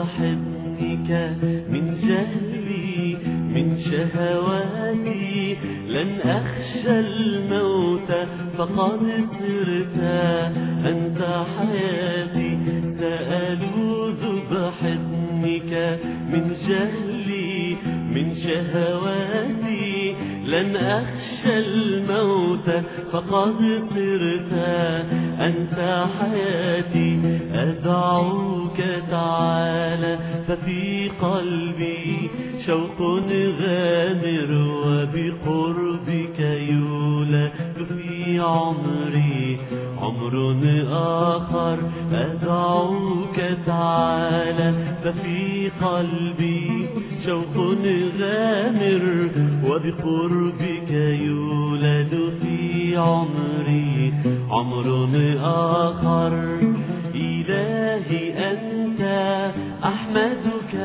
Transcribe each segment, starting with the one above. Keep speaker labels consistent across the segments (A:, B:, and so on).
A: بحضنك من جهلي من شهواتي لن أخشى الموت فقد صرت أنت حياتي سألوذ بحضنك من جهلي من شهواتي لن أخشى الموت فقد صرت أنت حياتي أدعوك تعالى ففي قلبي شوق غامر وبقربك يولد في عمري عمر آخر أدعوك تعالى ففي قلبي شوق غامر وبقربك يولد في عمري عمر آخر إلهي أنت أحمدك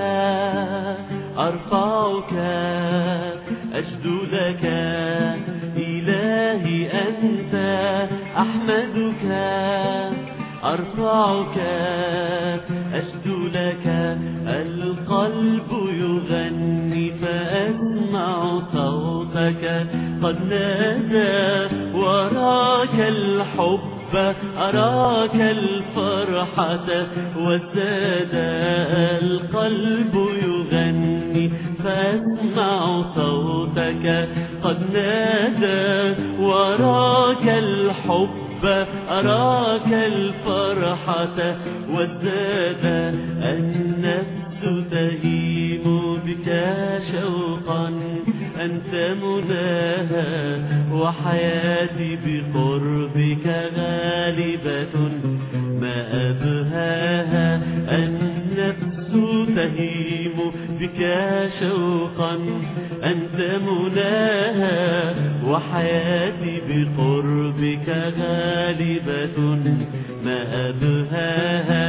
A: أرفعك أجد لك إلهي أنت أحمدك أرفعك أجد لك القلب يغني فأسمع صوتك قد نادى وراك الحب أراك الفرحة وازداد القلب يغني فأسمع صوتك قد نادى وراك الحب أراك الفرحة وازداد النفس تهيم بك شوقا أنت مناها وحياتي بقربك غالبة ما أبهاها النفس تهيم بك شوقا أنت مناها وحياتي بقربك غالبة ما أبهاها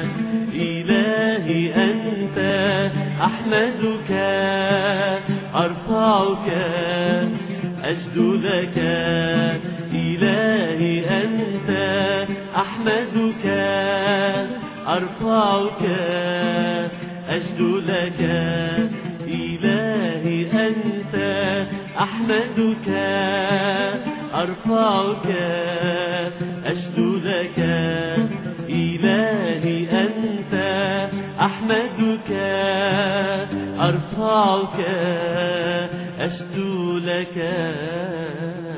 A: إلهي أنت أحمدك أرفعك أجد لك إلهي أنت أحمدك أرفعك أجد لك إلهي أنت أحمدك أرفعك أجد لك إلهي أنت أحمدك أرفعك أشدو لك.